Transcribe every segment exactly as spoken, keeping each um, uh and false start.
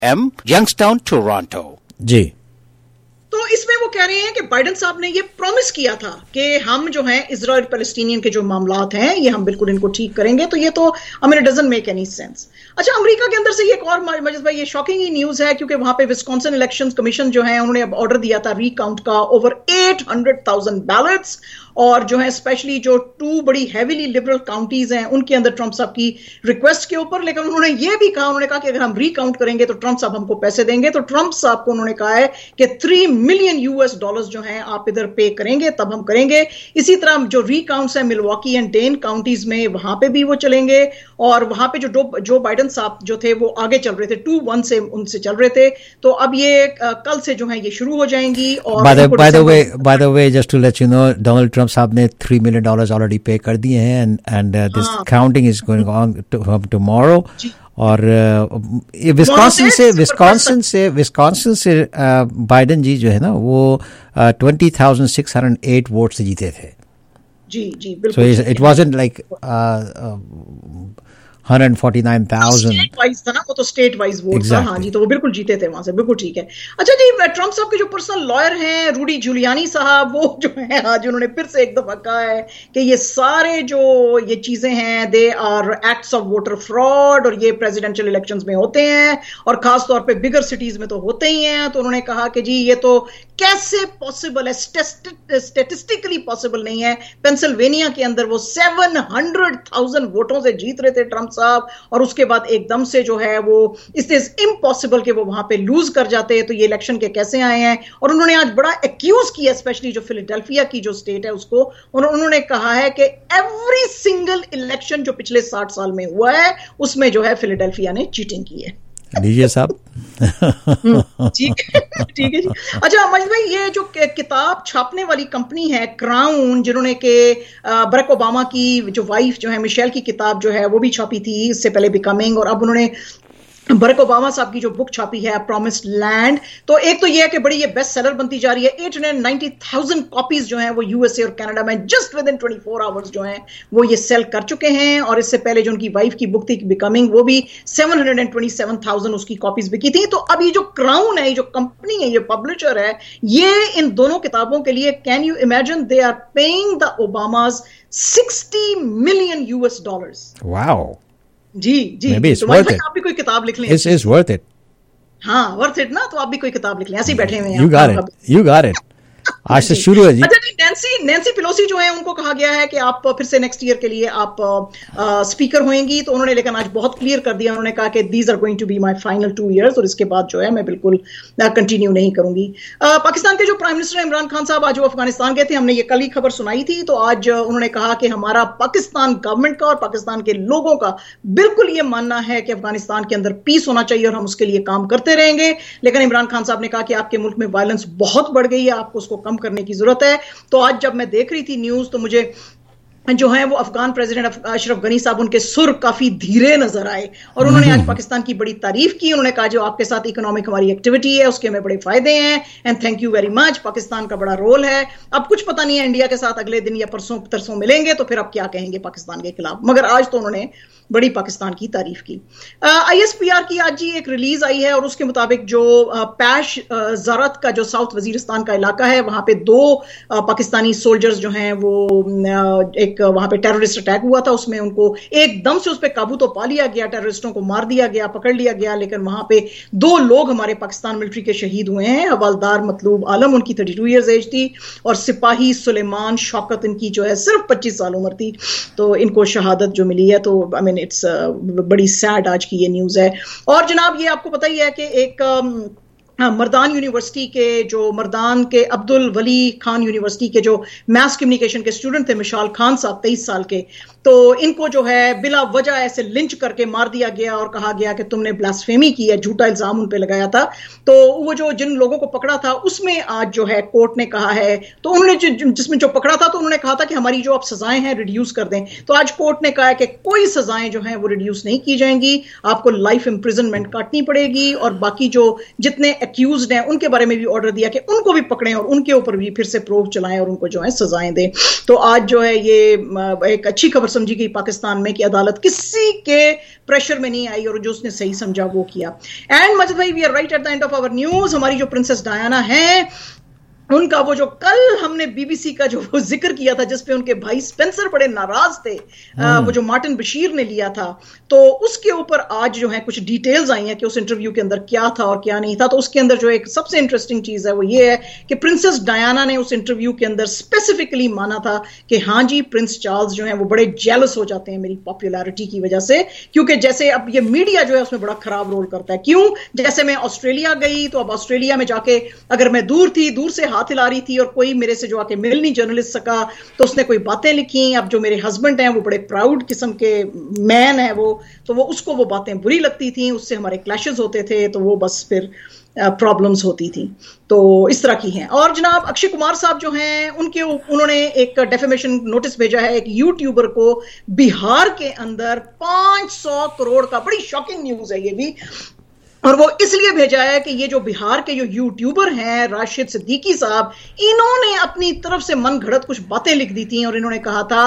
M, यंगस्टाउन, Toronto. जी, तो इसमें वो कह रहे हैं कि बाइडेन साहब ने ये प्रॉमिस किया था कि हम जो हैं इजराइल पैलेस्टीनियन के जो मामलात हैं ये हम बिल्कुल इनको ठीक करेंगे। तो ये तो I mean it doesn't make any sense. अच्छा, अमेरिका के अंदर से ये एक और मजिद भाई ये शॉकिंग ही न्यूज है, क्योंकि वहां पे विस्कॉन्सिन इलेक्शंस कमीशन जो है उन्होंने अब ऑर्डर दिया था रीकाउंट का over eight hundred thousand ballots, और जो है स्पेशली जो टू बड़ी हैवीली लिबरल काउंटीज हैं उनके अंदर ट्रंप साहब की रिक्वेस्ट के ऊपर। लेकिन उन्होंने ये भी कहा, उन्होंने कहा कि अगर हम रीकाउंट करेंगे तो ट्रंप साहब हमको पैसे देंगे। तो ट्रंप साहब को उन्होंने कहा है कि थ्री मिलियन यूएस डॉलर्स जो हैं आप इधर पे करेंगे तब हम करेंगे। इसी तरह जो रीकाउंट्स हैं मिलवॉकी एंड डेन काउंटीज में वहां पे भी वो चलेंगे, और वहां पे जो जो बाइडेन साहब जो थे वो आगे चल रहे थे, टू वन से उनसे चल रहे थे। तो अब ये कल से जो है ये शुरू हो जाएंगी। और by the way by the way just to let you know, Donald Trump साहब ने थ्री मिलियन डॉलर्स ऑलरेडी पे कर दिए हैं, and and this counting is going on tomorrow. और विस्कॉन्सिन से विस्कॉन्सिन से विस्कॉन्सिन से बाइडेन जी जो है ना वो twenty thousand six hundred eight vote से जीते थे। जी जी बिल्कुल। So it wasn't like one hundred forty-nine thousand state wise था ना, वो तो स्टेट वाइज वोट था। हाँ जी, तो वो बिल्कुल जीते थे वहां से, बिल्कुल ठीक है। अच्छा जी, ट्रंप साहब के जो पर्सनल लॉयर हैं रूडी जूलियानी साहब, वो जो है आज उन्होंने फिर से एक दफा कहा है कि ये सारे जो ये चीजें हैं they are acts of voter fraud, और ये प्रेसिडेंशियल इलेक्शंस में होते हैं और खास तौर पे बिगर सिटीज में तो होते ही हैं। तो उन्होंने कहा कि जी ये तो कैसे पॉसिबल है, स्टेटिस्टिकली पॉसिबल नहीं है। पेंसिल्वेनिया के अंदर वो सेवन हंड्रेड थाउजेंड वोटों से जीत रहे थे ट्रंप साहब, और उसके बाद एकदम से जो है वो इट इज इम्पॉसिबल कि वो वहां पे लूज कर जाते हैं। तो ये इलेक्शन के कैसे आए हैं? और उन्होंने आज बड़ा एक्यूज किया स्पेशली जो फिलाडेल्फिया की जो स्टेट है उसको, और उन्होंने कहा है कि एवरी सिंगल इलेक्शन जो पिछले साठ साल में हुआ है उसमें जो है फिलाडेल्फिया ने चीटिंग की है। लीजिए साहब। ठीक है ठीक है जी। अच्छा मजिद भाई, ये जो किताब छापने वाली कंपनी है क्राउन, जिन्होंने के बराक ओबामा की जो वाइफ जो है मिशेल की किताब जो है वो भी छापी थी इससे पहले बिकमिंग, और अब उन्होंने बराक ओबामा साहब की जो बुक छापी है प्रॉमिस्ड लैंड, तो एक तो ये है कि बड़ी ये बेस्ट सेलर बनती जा रही है। Eight hundred ninety thousand copies जो हैं वो यूएसए और कनाडा में just within twenty four hours जो हैं वो ये सेल कर चुके हैं, और इससे पहले जो उनकी वाइफ की बुक थी बिकमिंग वो भी seven hundred twenty seven thousand उसकी कॉपीज बिकी थी। तो अब ये जो क्राउन है, ये जो कंपनी है, ये पब्लिशर है, ये इन दोनों किताबों के लिए can you imagine they are paying the Obamas sixty million US dollars. Wow. जी जी, तो भाई आप भी कोई किताब लिख लें। It's, it's worth it. हाँ वर्थ इट ना, तो आप भी कोई किताब लिख लें, ऐसे ही बैठे हुए हैं। You got it. You got it. आज से शुरू है जी। अच्छा जी, नैंसी नैंसी पेलोसी जो है उनको कहा गया है कि आप फिर से नेक्स्ट ईयर के लिए आप स्पीकर होंगी, तो उन्होंने लेकिन आज बहुत क्लियर कर दिया, उन्होंने कहा कि these are going to be my final two years, और इसके बाद जो है मैं बिल्कुल कंटिन्यू नहीं करूंगी। uh, पाकिस्तान के जो प्राइम मिनिस्टर इमरान खान साहब आज वो अफगानिस्तान गए थे, हमने ये कल ही खबर सुनाई थी, तो आज उन्होंने कहा कि हमारा पाकिस्तान गवर्नमेंट का और पाकिस्तान के लोगों का बिल्कुल ये मानना है कि अफगानिस्तान के अंदर पीस होना चाहिए और हम उसके लिए काम करते रहेंगे। लेकिन इमरान खान साहब ने कहा कि आपके मुल्क में वायलेंस बहुत बढ़ गई है, आपको उसको कम करने की जरूरत है। तो आज जब मैं देख रही थी न्यूज तो मुझे जो है वो अफगान प्रेसिडेंट अशरफ गनी साहब, उनके सुर काफी धीरे नजर आए, और उन्होंने आज पाकिस्तान की बड़ी तारीफ की। उन्होंने कहा जो आपके साथ इकोनॉमिक हमारी एक्टिविटी है उसके हमें बड़े फायदे हैं, and thank you very much, Pakistan का बड़ा रोल है। अब कुछ पता नहीं है इंडिया के साथ अगले दिन या परसों तरसों मिलेंगे तो फिर अब क्या कहेंगे पाकिस्तान के खिलाफ, मगर आज तो उन्होंने बड़ी पाकिस्तान की तारीफ की। आईएसपीआर की आज जी एक रिलीज आई है, और उसके मुताबिक जो पैश ज़ारत का जो साउथ वजीरिस्तान का इलाका है वहां पे दो पाकिस्तानी सोल्जर्स जो हैं वो एक वहां पे टेररिस्ट अटैक हुआ था, उसमें उनको एकदम से उस पर काबू तो पा लिया गया, टेररिस्टों को मार दिया गया, पकड़ लिया गया, लेकिन वहां पे दो लोग हमारे पाकिस्तान मिलिट्री के शहीद हुए हैं। हवालदार मतलूब आलम, उनकी थर्टी टू ईयर्स एज थी, और सिपाही सुलेमान शौकत, इनकी जो है सिर्फ पच्चीस साल उम्र थी, तो इनको शहादत जो मिली है, तो आई मीन इट्स बड़ी सैड आज की ये न्यूज है। और जनाब ये आपको पता ही है कि एक हाँ, मर्दान यूनिवर्सिटी के जो मर्दान के अब्दुल वली खान यूनिवर्सिटी के जो मैस कम्युनिकेशन के स्टूडेंट थे मिशाल खान साहब, तेईस साल के, तो इनको जो है बिला वजह ऐसे लिंच करके मार दिया गया और कहा गया कि तुमने ब्लास्फेमी की है, झूठा इल्जाम उन पे लगाया था। तो वो जो जिन लोगों को पकड़ा था उसमें आज जो है कोर्ट ने कहा है, तो उन्होंने जिसमें जो पकड़ा था तो उन्होंने कहा था कि हमारी जो आप सजाएं हैं रिड्यूस कर दें, तो आज कोर्ट ने कहा है कि कोई सजाएं जो हैं वो रिड्यूस नहीं की जाएंगी, आपको लाइफ इंप्रिजनमेंट काटनी पड़ेगी, और बाकी जो जितने एक्यूज्ड हैं उनके बारे में भी ऑर्डर दिया कि उनको भी पकड़ें और उनके ऊपर भी फिर से प्रोब चलाएं और उनको जो है सजाएं दें। तो आज जो है ये एक अच्छी खबर समझी गई पाकिस्तान में कि अदालत किसी के प्रेशर में नहीं आई और जो उसने सही समझा वो किया। एंड मजिद भाई, we are right at the end of our news. हमारी जो प्रिंसेस डायना है उनका वो जो कल हमने बीबीसी का जो वो जिक्र किया था जिसपे उनके भाई स्पेंसर बड़े नाराज थे, आ, वो जो मार्टिन बशीर ने लिया था, तो उसके ऊपर आज जो है कुछ डिटेल्स आई हैं कि उस इंटरव्यू के अंदर क्या था और क्या नहीं था। तो उसके अंदर जो एक सबसे इंटरेस्टिंग चीज है वो ये है कि प्रिंसेस डायना ने उस इंटरव्यू के अंदर स्पेसिफिकली माना था कि हाँ जी, प्रिंस चार्ल्स जो है वो बड़े जेलस हो जाते हैं मेरी पॉपुलैरिटी की वजह से, क्योंकि जैसे अब ये मीडिया जो है उसमें बड़ा खराब रोल करता है। क्यों? जैसे मैं ऑस्ट्रेलिया गई तो अब ऑस्ट्रेलिया में जाके अगर मैं दूर थी, दूर से हाथ हिला रही थी और कोई मेरे से जो आके मिल नहीं जर्नलिस्ट सका, तो उसने कोई बातें लिखी। अब जो मेरे हस्बैंड हैं वो बड़े प्राउड किस्म के मैन है वो, तो वो उसको वो बातें बुरी लगती थी, उससे हमारे क्लैशेस होते थे, तो वो बस फिर प्रॉब्लम्स होती थी। तो इस तरह की हैं। और जनाब अक्षय कुमार साहब जो हैं उनके उन्होंने एक डेफेमेशन नोटिस भेजा है एक यूट्यूबर को बिहार के अंदर पांच सौ करोड़ का। बड़ी शॉकिंग न्यूज है ये भी, और वो इसलिए भेजा है कि ये जो बिहार के जो यूट्यूबर हैं राशिद सिद्दीकी साहब, इन्होंने अपनी तरफ से मन घड़त कुछ बातें लिख दी थी और इन्होंने कहा था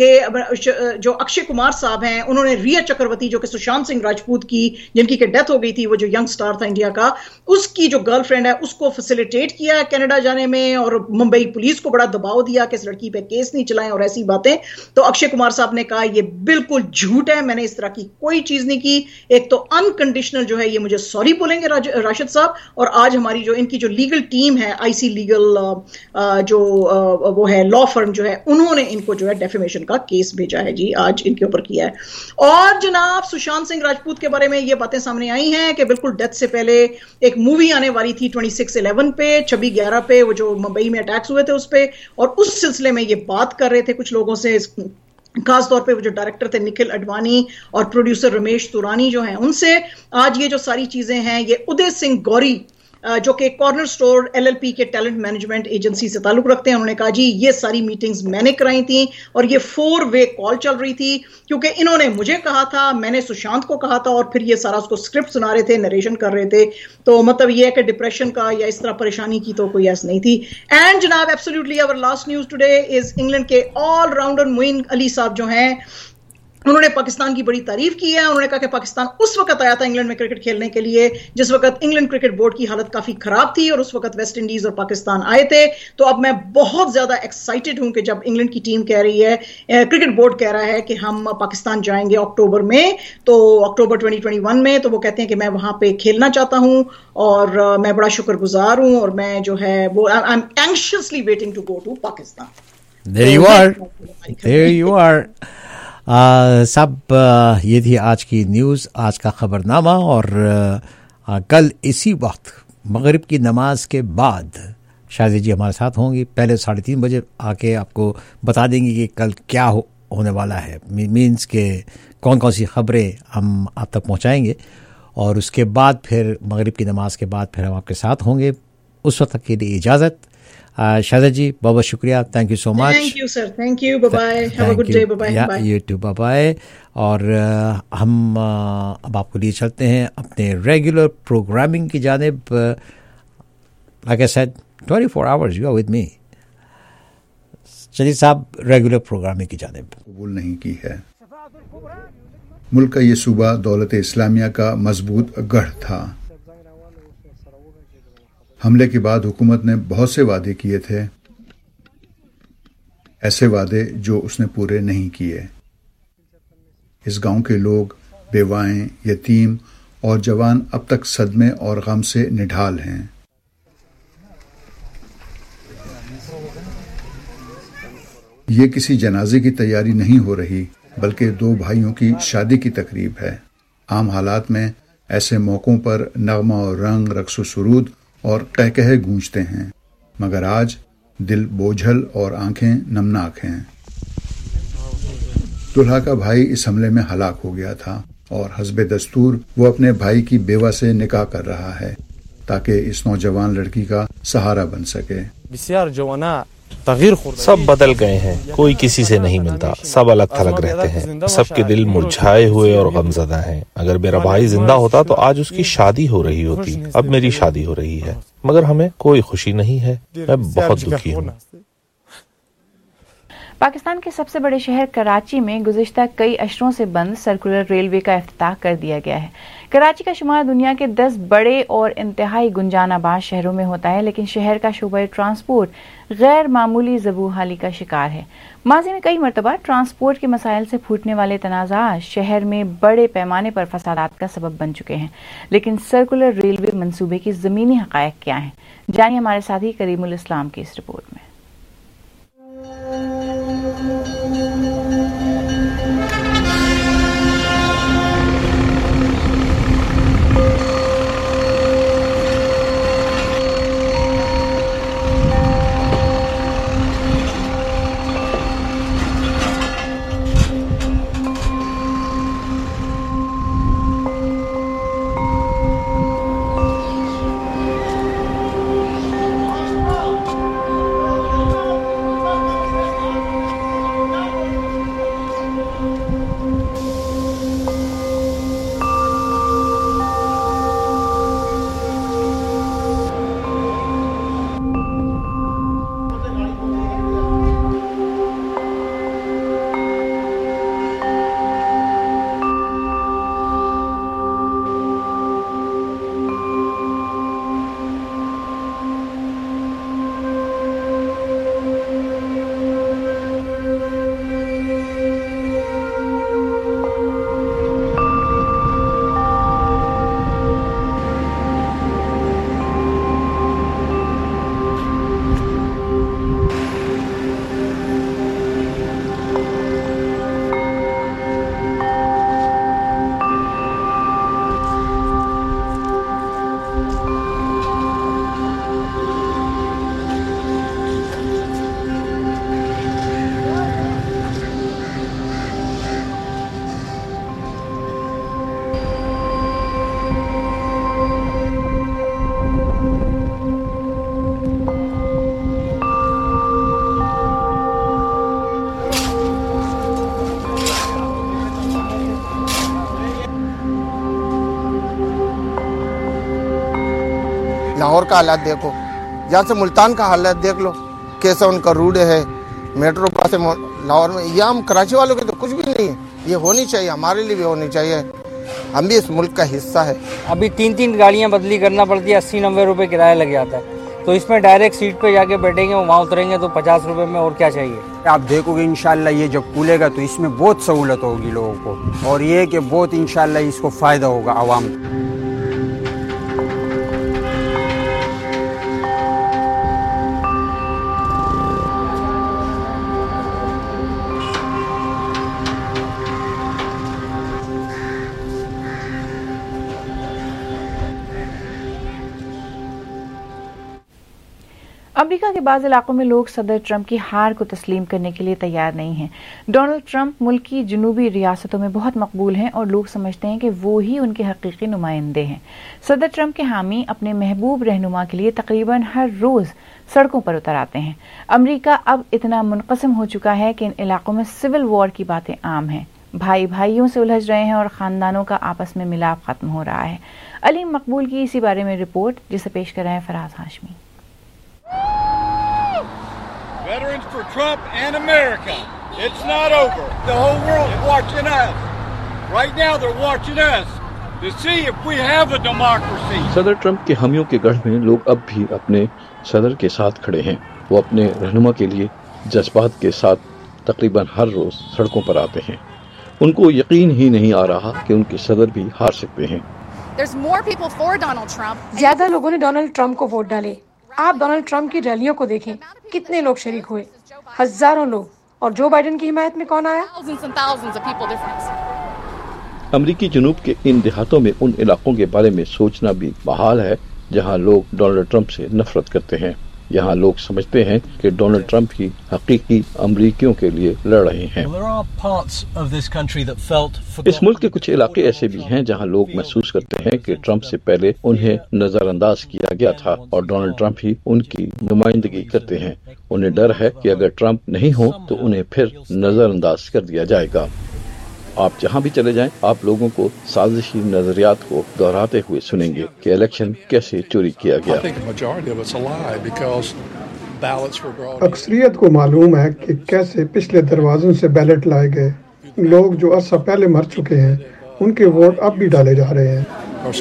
कि जो अक्षय कुमार साहब हैं उन्होंने रिया चक्रवर्ती जो कि सुशांत सिंह राजपूत की जिनकी के डेथ हो गई थी, वो जो यंग स्टार था इंडिया का, उसकी जो गर्लफ्रेंड है उसको फैसिलिटेट किया कनाडा जाने में और मुंबई पुलिस को बड़ा दबाव दिया कि इस लड़की पे केस नहीं चलाएं और ऐसी बातें। तो अक्षय कुमार साहब ने कहा ये बिल्कुल झूठ है, मैंने इस तरह की कोई चीज नहीं की। एक तो अनकंडीशनल जो है ये मुझे सॉरी बोलेंगे राशिद साहब, और आज हमारी जो इनकी जो लीगल टीम है आईसी लीगल जो वो है लॉ फर्म जो है, उन्होंने इनको जो है डेफेमेशन का केस भेजा है जी, आज इनके ऊपर किया है। और जनाब सुशांत सिंह राजपूत के बारे में ये बातें सामने आई हैं कि बिल्कुल डेथ से पहले एक मूवी आने वाली थी छब्बीस ग्यारह पे छब्बीस ग्यारह पे, वो जो मुंबई में अटैक्स हुए थे उस पे, और उस सिलसिले में ये बात कर रहे थे कुछ लोगों से, खास तौर पे वो जो डायरेक्टर थे निखिल अडवाणी और प्रोड्यूसर रमेश तुरानी जो हैं उनसे। आज ये जो सारी चीजें हैं ये उदय सिंह गौरी जो कि कॉर्नर स्टोर एलएलपी के टैलेंट मैनेजमेंट एजेंसी से ताल्लुक रखते हैं, उन्होंने कहा जी ये सारी मीटिंग्स मैंने कराई थी और ये फोर वे कॉल चल रही थी, क्योंकि इन्होंने मुझे कहा था, मैंने सुशांत को कहा था और फिर ये सारा उसको स्क्रिप्ट सुना रहे थे, नरेशन कर रहे थे। तो मतलब ये है कि डिप्रेशन का या इस तरह परेशानी की तो कोई ऐसा नहीं थी। एंड जनाब absolutely our last news today is England के ऑलराउंडर मोइन अली साहब जो हैं उन्होंने पाकिस्तान की बड़ी तारीफ की है। उन्होंने कहा कि पाकिस्तान उस वक्त आया था इंग्लैंड में क्रिकेट खेलने के लिए जिस वक्त इंग्लैंड क्रिकेट बोर्ड की हालत काफी खराब थी और उस वक्त वेस्ट इंडीज और पाकिस्तान आए थे। तो अब मैं बहुत ज्यादा एक्साइटेड हूं कि जब इंग्लैंड की टीम कह रही है, क्रिकेट बोर्ड कह रहा है कि हम पाकिस्तान जाएंगे अक्टूबर में, तो अक्टूबर ट्वेंटी ट्वेंटी वन में, तो वो कहते हैं कि मैं वहां पे खेलना चाहता हूं और मैं बड़ा शुक्रगुजार हूं और मैं जो है वो I am anxiously waiting to go to Pakistan. There you are. There you are. Uh, सब uh, ये थी आज की न्यूज़, आज का खबरनामा। और uh, कल इसी वक्त मगरिब की नमाज के बाद शादी जी हमारे साथ होंगी। पहले साढ़े तीन बजे आके आपको बता देंगे कि कल क्या हो, होने वाला है, मीन्स के कौन कौन सी खबरें हम आप तक पहुंचाएंगे। और उसके बाद फिर मगरिब की नमाज के बाद फिर हम आपके साथ होंगे। उस वक्त तक के लिए इजाज़त। शाहज़ा जी बहुत बहुत शुक्रिया, thank you so much. Thank you sir, thank you, bye bye, have a good day, bye bye, you too, bye bye. और uh, हम uh, अब आपको लिए चलते हैं अपने रेगुलर प्रोग्रामिंग की जानिब। Like I said twenty four hours you are with me. चलिए साहब, रेगुलर प्रोग्रामिंग की जानिब। कबूल नहीं की है। मुल्क का ये सूबा दौलत इस्लामिया का मजबूत गढ़ था। हमले के बाद हुकूमत ने बहुत से वादे किए थे, ऐसे वादे जो उसने पूरे नहीं किए। इस गांव के लोग, बेवाएं, यतीम और जवान अब तक सदमे और गम से निढाल हैं। ये किसी जनाजे की तैयारी नहीं हो रही, बल्कि दो भाइयों की शादी की तकरीब है। आम हालात में ऐसे मौकों पर नगमा और रंग, रक्स व सुरूद और कहकहे गूंजते हैं, मगर आज दिल बोझल और आंखें नमनाक हैं। दुल्हा का भाई इस हमले में हलाक हो गया था और हस्बे दस्तूर वो अपने भाई की बेवा से निकाह कर रहा है ताकि इस नौजवान लड़की का सहारा बन सके। بسیار جوانا सब बदल गए हैं, कोई किसी से नहीं मिलता, सब अलग थलग रहते हैं, सबके दिल मुरझाए हुए और गमज़दा हैं। अगर मेरा भाई जिंदा होता तो आज उसकी शादी हो रही होती, अब मेरी शादी हो रही है, मगर हमें कोई खुशी नहीं है। मैं बहुत दुखी हूँ। पाकिस्तान के सबसे बड़े शहर कराची में गुज़िश्ता कई अशरों से बंद सर्कुलर रेलवे का इफ्तिताह कर दिया गया है। कराची का शुमार दुनिया के दस बड़े और इंतहाई गुंजानाबाद शहरों में होता है, लेकिन शहर का शोबा ट्रांसपोर्ट गैर मामूली ज़बूहाली का शिकार है। माजी में कई मरतबा ट्रांसपोर्ट के मसाइल से फूटने वाले तनाज़ात शहर में बड़े पैमाने पर फसादात का सबब बन चुके हैं, लेकिन सर्कुलर रेलवे मंसूबे की ज़मीनी हक़ाइक़ क्या हैं, जानिए हमारे साथी करीमुल इस्लाम की इस रिपोर्ट में। लाहौर का हालात देखो, यहाँ से मुल्तान का हालात देख लो कैसा उनका रूट है। मेट्रो बस से लाहौर में, यहाँ हम कराची वालों के तो कुछ भी नहीं है। ये होनी चाहिए, हमारे लिए भी होनी चाहिए, हम भी इस मुल्क का हिस्सा है। अभी तीन तीन गाड़ियाँ बदली करना पड़ती है, अस्सी नब्बे रुपये किराया लग जाता है, तो इसमें डायरेक्ट सीट पे जाके बैठेंगे, वहाँ उतरेंगे तो पचास रुपए में और क्या चाहिए। आप देखोगे इंशाल्लाह ये जब खुलेगा तो इसमें बहुत सहूलत होगी लोगों को, और ये कि बहुत इंशाल्लाह इसको फ़ायदा होगा आवाम को। अमेरिका के बाज़ इलाकों में लोग सदर ट्रंप की हार को तस्लीम करने के लिए तैयार नहीं हैं। डोनाल्ड ट्रंप मुल्क की जनूबी रियासतों में बहुत मकबूल हैं और लोग समझते हैं कि वो ही उनके हकीकी नुमाइंदे हैं। सदर ट्रंप के हामी अपने महबूब रहनुमा के लिए तकरीबन हर रोज़ सड़कों पर उतर आते हैं। अमेरिका अब इतना मुनक़सिम हो चुका है कि इन इलाकों में सिविल वॉर की बातें आम हैं। भाई भाइयों से उलझ रहे हैं और ख़ानदानों का आपस में मिलाप ख़त्म हो रहा है। अलीम मकबूल की इसी बारे में रिपोर्ट, जिसे पेश कर रहे हैं Faraz Hashmi. Veterans for Trump and America. It's not over. The whole world is watching us. Right now they're watching us to see if we have a democracy. सदर ट्रंप के हामियों के गढ़ में लोग अब भी अपने सदर के साथ खड़े हैं। वो अपने रहनुमा के लिए जज्बात के साथ तकरीबन हर रोज सड़कों पर आते हैं। उनको यकीन ही नहीं आ रहा कि उनके सदर भी हार सकते हैं। ज्यादा लोगों ने डोनाल्ड ट्रंप को वोट डाले। आप डोनाल्ड ट्रंप की रैलियों को देखें, कितने लोग शरीक हुए, हजारों लोग। और जो बाइडेन की हिमायत में कौन आया? अमरीकी जनूब के इन देहातों में उन इलाकों के बारे में सोचना भी बहाल है जहां लोग डोनाल्ड ट्रंप से नफरत करते हैं। यहाँ लोग समझते हैं कि डोनाल्ड ट्रंप ही हकीकी अमरीकियों के लिए लड़ रहे हैं। इस मुल्क के कुछ इलाके ऐसे भी हैं जहाँ लोग महसूस करते हैं कि ट्रंप से पहले उन्हें नजरअंदाज किया गया था और डोनाल्ड ट्रंप ही उनकी नुमाइंदगी करते हैं। उन्हें डर है कि अगर ट्रंप नहीं हो तो उन्हें फिर नजरअंदाज कर दिया जाएगा। आप जहां भी चले जाएं, आप लोगों को साजिशी नजरियात को दोहराते हुए सुनेंगे कि इलेक्शन कैसे चोरी किया गया। अक्सरियत को मालूम है कि कैसे पिछले दरवाजों से बैलेट लाए गए। लोग जो अरसा पहले मर चुके हैं उनके वोट अब भी डाले जा रहे हैं।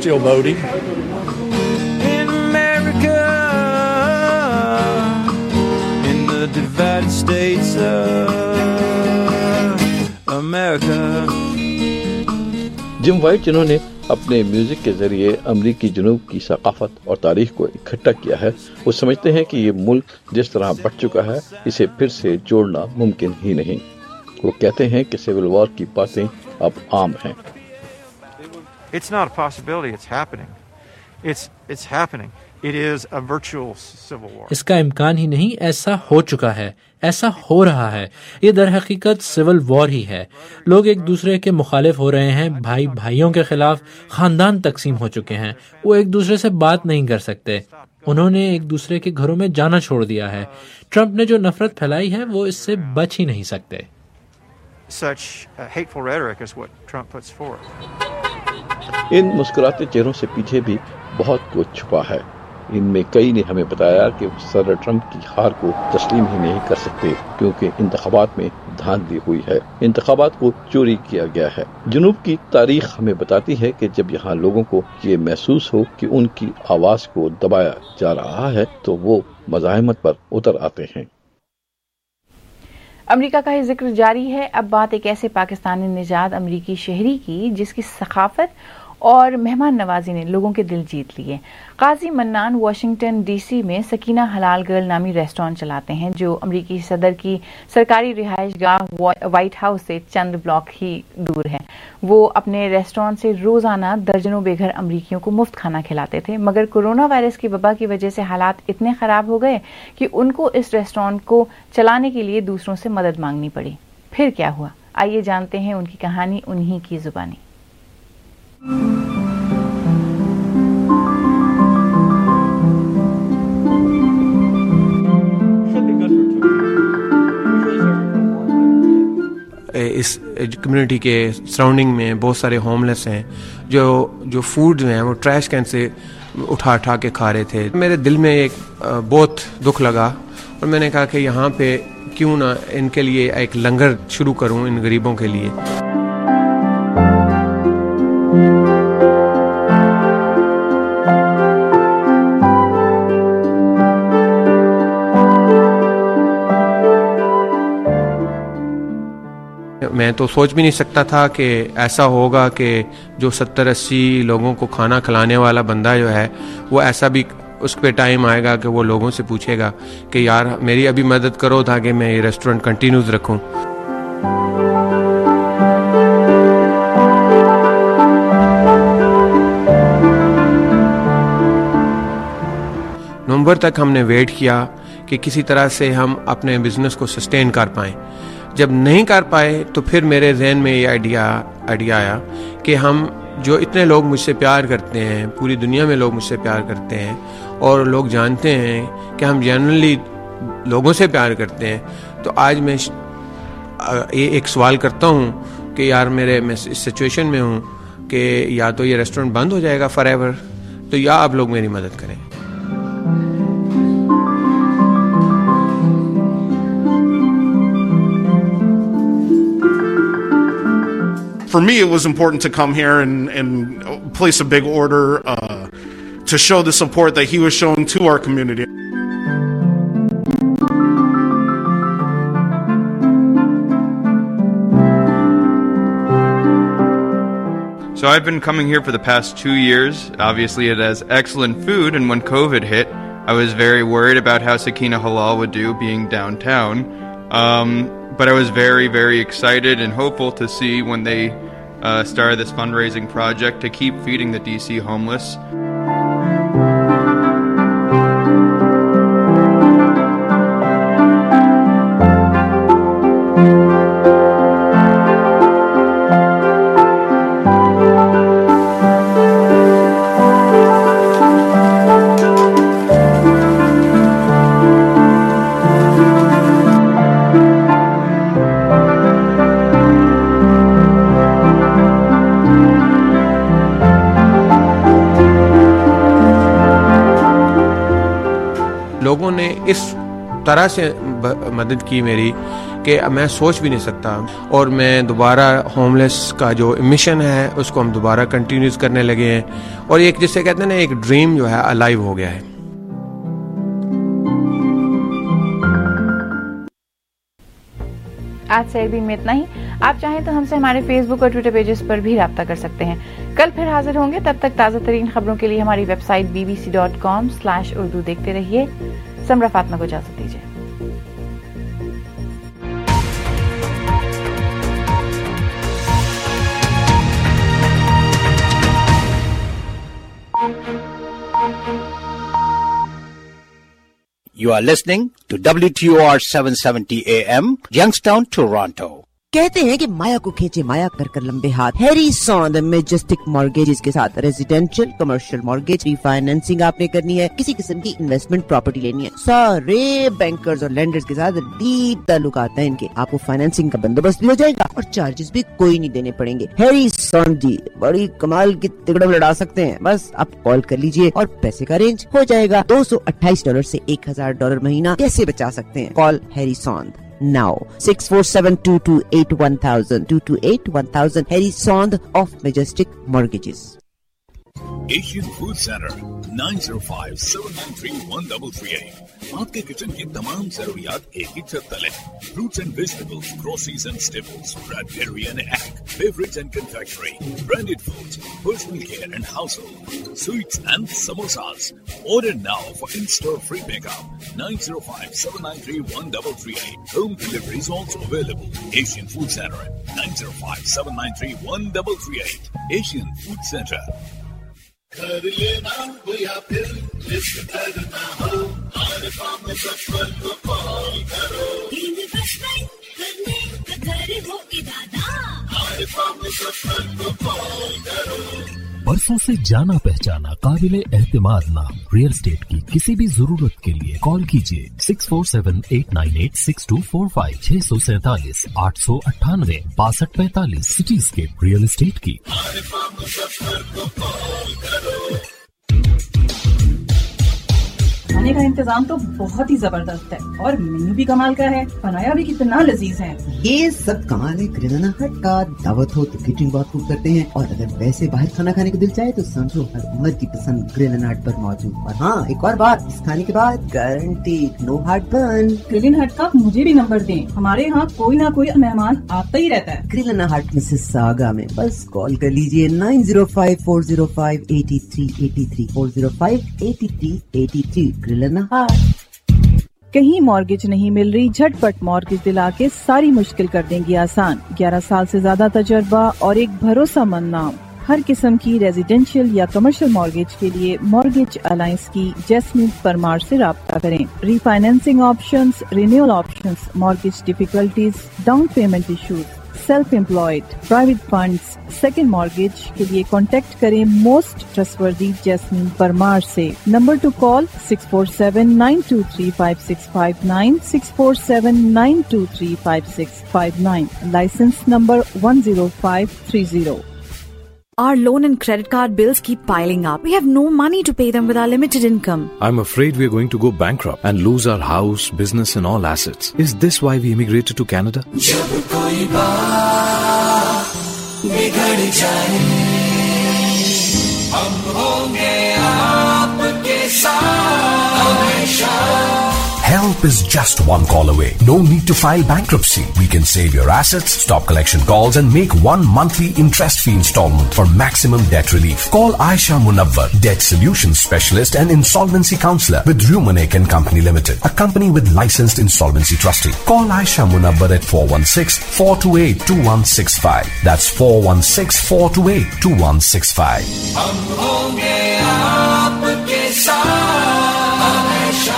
जिम वाइट, जिन्होंने अपने म्यूजिक के जरिए अमरीकी जनूब की सकाफत और तारीख को इकट्ठा किया है, वो समझते हैं कि ये मुल्क जिस तरह बढ़ चुका है इसे फिर से जोड़ना मुमकिन ही नहीं। वो कहते हैं कि सिविल वॉर की बातें अब आम हैं। It's not a possibility, it's happening. It's it's happening. It is a virtual civil war. इसका इम्कान ही नहीं, ऐसा हो चुका है, ऐसा हो रहा है। ये दर हकीकत सिविल वॉर ही है। लोग एक दूसरे के मुखालिफ हो रहे हैं, भाई भाइयों के खिलाफ, खानदान तकसीम हो चुके हैं। वो एक दूसरे से बात नहीं कर सकते। उन्होंने एक दूसरे के घरों में जाना छोड़ दिया है। ट्रंप ने जो नफरत फैलाई है वो इससे बच ही नहीं सकते। Such hateful rhetoric is what Trump puts forward. इन मुस्कुराते चेहरों से पीछे भी बहुत कुछ छुपा है। इनमें कई ने हमें बताया कि सदर ट्रंप की हार को तस्लीम ही नहीं कर सकते क्योंकि इंतखाबात में धांधली हुई है, इंतखाबात को चोरी किया गया है। जनूब की तारीख हमें बताती है कि जब यहाँ लोगों को ये महसूस हो कि उनकी आवाज को दबाया जा रहा है तो वो मज़ाहमत पर उतर आते हैं। अमेरिका का ही जिक्र जारी है। अब बात एक ऐसे पाकिस्तानी निजात अमेरिकी शहरी की जिसकी सखाफत और मेहमान नवाजी ने लोगों के दिल जीत लिए। काजी मन्नान वाशिंगटन डीसी में सकीना हलाल गर्ल नामी रेस्टोरेंट चलाते हैं जो अमेरिकी सदर की सरकारी रिहाइश गाह व्हाइट हाउस से चंद ब्लॉक ही दूर है। वो अपने रेस्टोरेंट से रोजाना दर्जनों बेघर अमेरिकियों को मुफ्त खाना खिलाते थे, मगर कोरोना वायरस की वबा की वजह से हालात इतने खराब हो गए कि उनको इस रेस्टोरेंट को चलाने के लिए दूसरों से मदद मांगनी पड़ी। फिर क्या हुआ, आइए जानते हैं उनकी कहानी उन्हीं की जुबानी। इस कम्युनिटी के सराउंडिंग में बहुत सारे होमलेस हैं जो जो फूड जो हैं वो ट्रैश कैन से उठा उठा के खा रहे थे। मेरे दिल में एक बहुत दुख लगा और मैंने कहा कि यहाँ पे क्यों ना इनके लिए एक लंगर शुरू करूँ इन गरीबों के लिए। मैं तो सोच भी नहीं सकता था कि ऐसा होगा कि जो सत्तर अस्सी लोगों को खाना खिलाने वाला बंदा जो है वो ऐसा भी उस पे टाइम आएगा कि वो लोगों से पूछेगा कि यार मेरी अभी मदद करो ताकि मैं ये रेस्टोरेंट कंटिन्यूज रखूं। नवंबर तक हमने वेट किया कि किसी तरह से हम अपने बिजनेस को सस्टेन कर पाएं। जब नहीं कर पाए तो फिर मेरे जहन में ये आइडिया आइडिया आया कि हम जो इतने लोग मुझसे प्यार करते हैं, पूरी दुनिया में लोग मुझसे प्यार करते हैं और लोग जानते हैं कि हम जनरली लोगों से प्यार करते हैं, तो आज मैं ये एक सवाल करता हूँ कि यार मेरे मैं इस सिचुएशन में हूँ कि या तो ये रेस्टोरेंट बंद हो जाएगा फॉर एवर, तो या आप लोग मेरी मदद करें। For me, it was important to come here and, and place a big order uh, to show the support that he was showing to our community. So I've been coming here for the past two years. Obviously, it has excellent food, and when COVID hit, I was very worried about how Sakina Halal would do being downtown. Um, but I was very, very excited and hopeful to see when they uh, started this fundraising project to keep feeding the D C homeless. लोगों ने इस तरह से मदद की मेरी कि मैं सोच भी नहीं सकता। और मैं दोबारा होमलेस का जो मिशन है उसको हम दोबारा कंटिन्यूस करने लगे हैं और एक जिसे कहते हैं ना, एक ड्रीम जो है अलाइव हो गया है। आज से में इतना ही। आप चाहें तो हमसे हमारे फेसबुक और ट्विटर पेजेस पर भी राब्ता कर सकते हैं। कल फिर हाजिर होंगे, तब तक ताज़ा तरीन खबरों के लिए हमारी website B B C dot com slash Urdu देखते रहिए। समरा फातिमा को इजाजत दीजिए। You are listening to W T O R seven seventy A M, Youngstown, Toronto. कहते हैं कि माया को खींचे माया कर कर लंबे हाथ। हैरी सॉन्द मैजेस्टिक मॉर्गेजेस के साथ रेजिडेंशियल कमर्शियल मॉर्गेज रिफाइनेंसिंग आपने करनी है, किसी किस्म की इन्वेस्टमेंट प्रॉपर्टी लेनी है, सारे बैंकर्स और लेंडर्स के साथ डीप ताल्लुकात हैं इनके। आपको फाइनेंसिंग का बंदोबस्त भी हो जाएगा और चार्जेस भी कोई नहीं देने पड़ेंगे। हैरी सॉन्द जी बड़ी कमाल की तिकड़म लड़ा सकते हैं। बस आप कॉल कर लीजिए और पैसे का अरेंज हो जाएगा। दो सौ अट्ठाईस डॉलर से एक हजार डॉलर महीना कैसे बचा सकते हैं? Call Harry Sondh now six four seven two two eight one thousand two two eight one thousand Harry Sond of Majestic Mortgages. Asian Food Center nine zero five seven nine three one three three eight. आपके kitchen की तमाम जरूरियात एक ही छत तले। Fruits and vegetables, groceries and staples, bread, dairy and egg, beverages and confectionery, branded foods, personal care and household, sweets and samosas. Order now for in-store free pickup. nine zero five seven nine three one three three eight. Home delivery is also available. Asian Food Center nine zero five seven nine three one three three eight. Asian Food Center. घर लेना हो या फिर list करना हो, हमारे farm सफल को कॉल करो। इन्वेस्टमेंट करने का घर हो इरादा, हमारे फार्म सफल को कॉल करो। बरसों से जाना पहचाना काबिले एहतिमाद नाम रियल एस्टेट की किसी भी जरूरत के लिए कॉल कीजिए six four seven eight nine eight six two four five छह सौ सैतालीस आठ सौ अट्ठानवे बासठ पैंतालीस सिटीस्केप रियल एस्टेट की। खाने का इंतजाम तो बहुत ही जबरदस्त है और मेन्यू भी कमाल का है, बनाया भी कितना लजीज है। ये सब कमाल है किराना हट का। दावत हो तो केटरिंग बहुत खूब करते हैं और अगर वैसे बाहर खाना खाने को दिल चाहे तो समझो हर उम्र की पसंद ग्रिलन हट पर मौजूद। और हाँ, एक और बात, इस खाने के बाद guarantee no heartburn. Grillin Hut का मुझे भी नंबर दें, हमारे यहाँ कोई ना कोई मेहमान आता ही रहता है। ग्रिलन हट मिसिसागा में बस कॉल कर लीजिए nine zero five four zero five eighty three eighty three four zero five eighty three eighty three. कहीं मॉर्गेज नहीं मिल रही, झटपट मॉर्गेज दिला के सारी मुश्किल कर देंगी आसान। ग्यारह साल से ज्यादा तजर्बा और एक भरोसामंद नाम। हर किस्म की रेजिडेंशियल या कमर्शियल मॉर्गेज के लिए मॉर्गेज अलायंस की जैस्मीन परमार से राब्ता करें। Refinancing options, renewal options, mortgage difficulties, down payment issues, self employed, private funds, second mortgage के लिए कॉन्टेक्ट करें मोस्ट ट्रस्टवर्दी जैस्मीन परमार से। Number two call six four seven nine two three five six five nine six four seven nine two three five six five nine. Licence number one zero five three zero. Our loan and credit card bills keep piling up. We have no money to pay them with our limited income. I'm afraid we're going to go bankrupt and lose our house, business and all assets. Is this why we immigrated to Canada? जब कोई बात बिगड़ जाए, हम होंगे आपके साथ हमेशा। Help is just one call away. No need to file bankruptcy. We can save your assets, stop collection calls and make one monthly interest-free installment for maximum debt relief. Call Aisha Munawwar, Debt Solutions Specialist and Insolvency Counselor with Rumanek and Company Limited, a company with licensed insolvency trustee. Call Aisha Munawwar at four one six, four two eight, two one six five. That's four one six, four two eight, two one six five. हम होंगे आपके साथ हमेशा।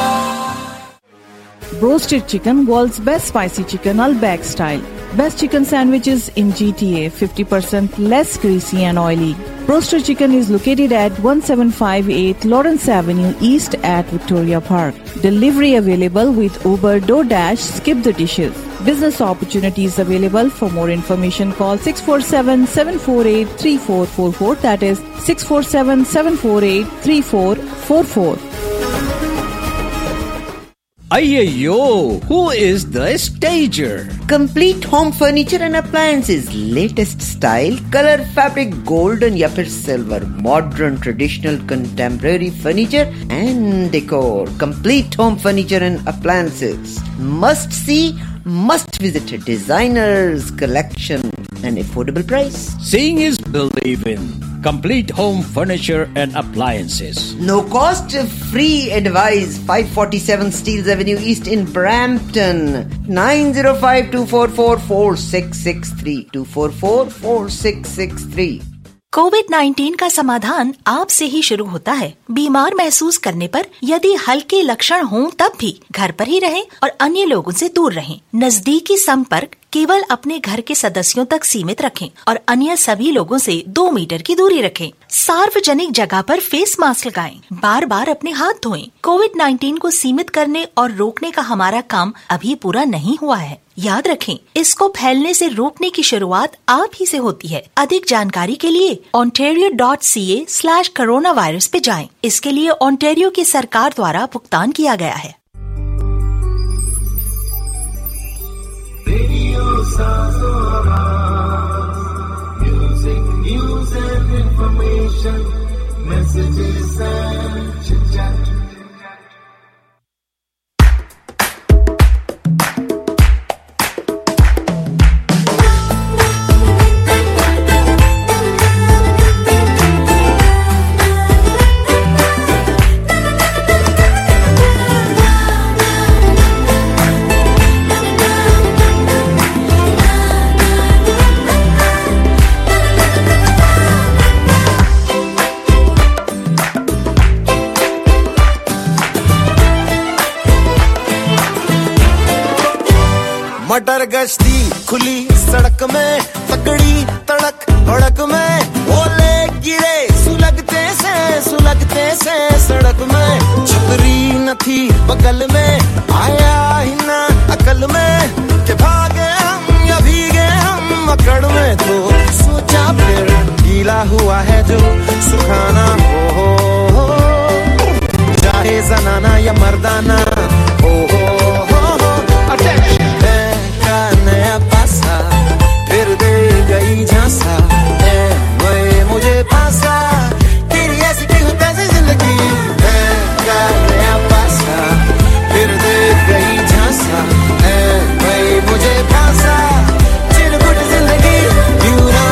Roasted chicken, world's best spicy chicken, Al-Bag style. Best chicken sandwiches in G T A, fifty percent less greasy and oily. Roasted chicken is located at one seven five eight Lawrence Avenue East at Victoria Park. Delivery available with Uber, DoorDash, Skip the Dishes. Business opportunities available. For more information, call six four seven, seven four eight, three four four four. That is six four seven, seven four eight, three four four four. Ayyo, who is the stager? Complete home furniture and appliances, latest style, color, fabric, golden या फिर silver, modern, traditional, contemporary furniture and decor. Complete home furniture and appliances. Must see, must visit a designer's collection and affordable price. Seeing is believing. Complete home furniture and appliances. No cost, free advice. five forty-seven Steeles Avenue East in Brampton. nine zero five, two four four, four six six three. two four four, four six six three. COVID nineteen का समाधान आपसे ही शुरू होता है। बीमार महसूस करने पर यदि हल्के लक्षण हों तब भी घर पर ही रहें और अन्य लोगों से दूर रहें। नजदीकी संपर्क केवल अपने घर के सदस्यों तक सीमित रखें और अन्य सभी लोगों से दो मीटर की दूरी रखें। सार्वजनिक जगह पर फेस मास्क लगाएं। बार बार अपने हाथ धोएं। कोविड नाइन्टीन को सीमित करने और रोकने का हमारा काम अभी पूरा नहीं हुआ है। याद रखें, इसको फैलने से रोकने की शुरुआत आप ही से होती है। अधिक जानकारी के लिए ontario dot c a slash coronavirus पे जाएं। इसके लिए ओंटारियो की सरकार द्वारा भुगतान किया गया है। Music, news and information, messages and chit-chat. मटर गश्ती खुली सड़क में, तगड़ी तड़क भड़क में, ओले गिरे सुलगते से सुलगते से सड़क में। छतरी न थी बगल में, आया ही ना अकल में कि भागे हम या भीगे हम अकड़ में। तो सोचा फिर गीला हुआ है जो सुखाना हो, हो, हो चाहे जनाना या मर्दाना हो, हो, हो, हो। नया पासा फिर दे गई झांसा, ए वही मुझे पासा तेरी ऐसी की होता है जिंदगी। नया पासा फिर दे गई झांसा, ए वही मुझे पासा चिरकुट जिंदगी। यू नो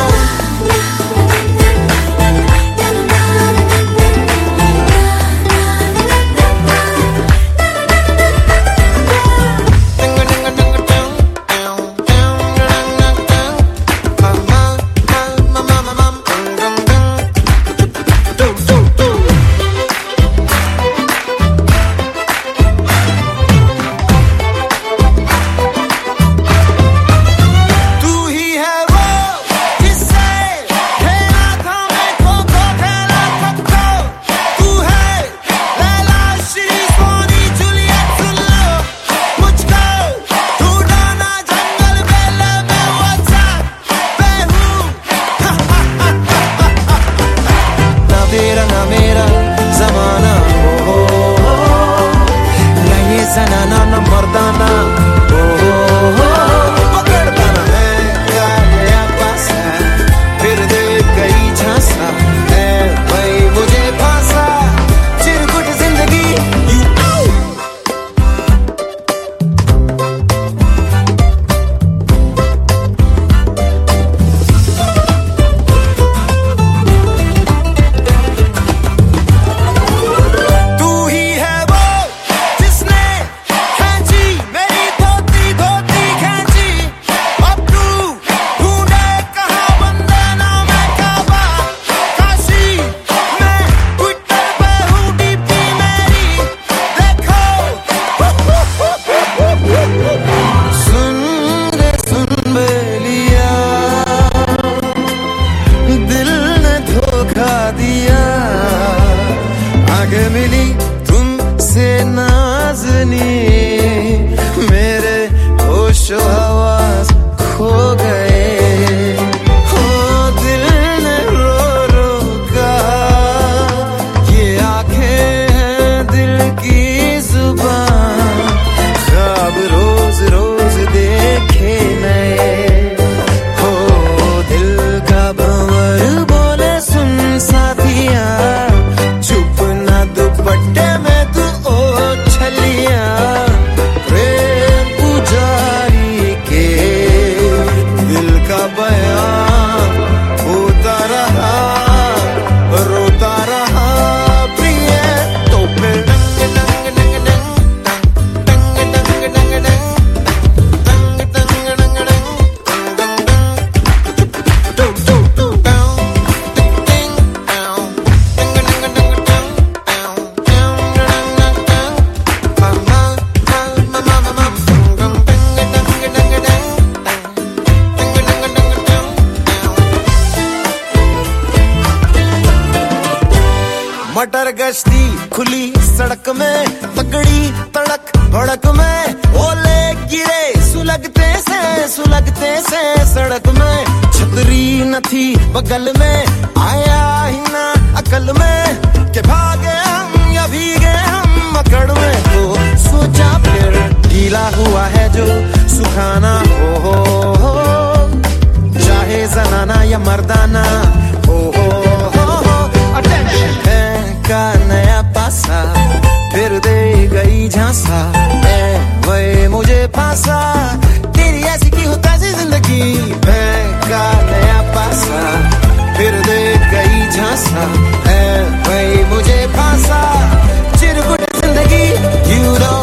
मटर गश्ती खुली सड़क में, तगड़ी तड़क भड़क में, ओले गिरे सुलगते से सुलगते से सड़क में, छतरी न थी बगल में, आया ही ना अकल में कि भागे हम या भीगे हम मकड़ में, तो सोचा फिर गीला हुआ है जो सुखाना हो, हो, हो चाहे जनाना या मर्दाना हो, हो, हो, हो अटेंशन का नया पासा फिर दे गई झांसा, ए वही मुझे फांसा, तेरी ऐसी की हो कैसी जिंदगी, का नया पासा फिर दे गई झांसा, ए वही मुझे फांसा, चिरकुट जिंदगी यू नो।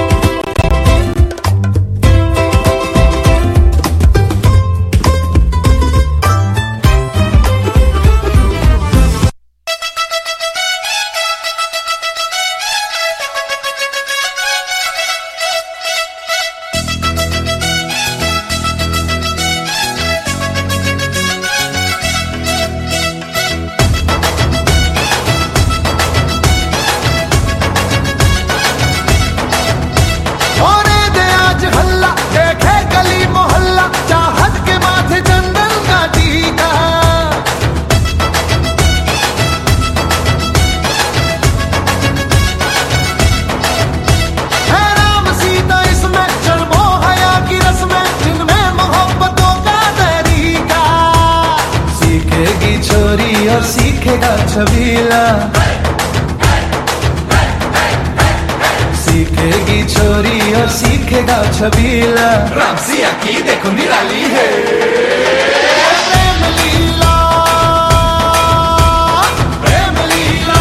छबीला सीखेगी छोरी और सीखेगा छबीला, रामसिया की देखो निराली है प्रेम लीला, प्रेम लीला।